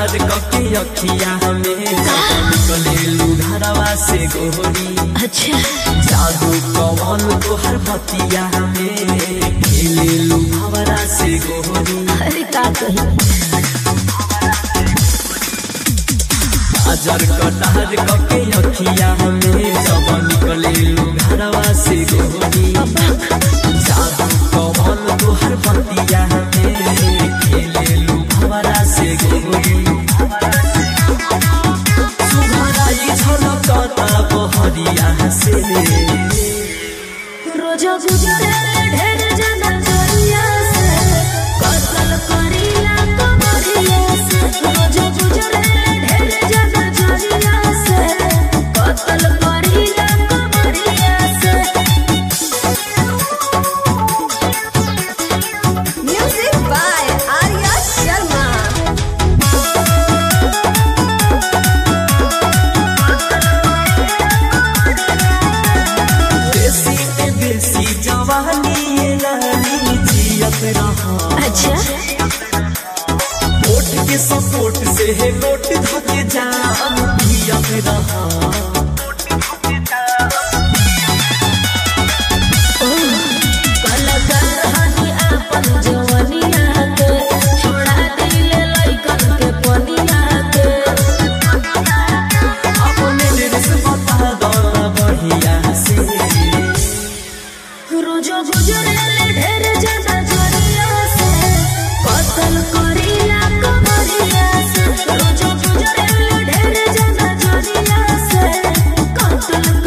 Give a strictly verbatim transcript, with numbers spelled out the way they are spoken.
कटार कके अखिया हमें निकले घरवा से गोरी। अच्छा जादू कवन तोहर बतिया हमें खेले भवरा से गोरी। अरे का कही अजर कटार कके अखिया हमें सब निकले घरवा से गोरी। जादू कवन तोहर बतिया हमें खेले भवरा से गोरी। सुघराई झलकता बहरिया से रोज गुजरे ढेर जना जरिया से कतल करीला कमरिया से। रोज गुजरे ढेर जना जरिया से कतल करीला कमरिया से। Music by Arya Sharma. देसी जवानी ये रानी जियत रहा। अच्छा वोट के सपोर्ट से है नोट धके जाम जियत रहा। कलाकार हनी आपन जवनिया के छोड़ा दिले लइकन के पनिया के। अपने दिल से बता दो बढ़िया से रोज गुजरे ढेर जना जरिया से कतल करीला कमरिया से। रोज गुजरे ढेर जना जरिया से कतल